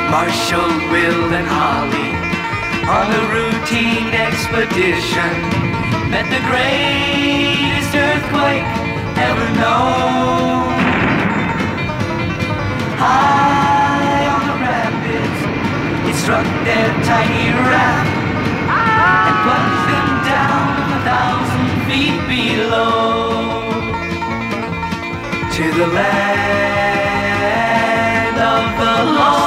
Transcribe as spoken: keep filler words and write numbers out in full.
Marshall, Will, and Holly on a routine expedition met the greatest earthquake ever known. High on the rapids, it struck their tiny raft and plunged them down a thousand feet below to the land of the lost.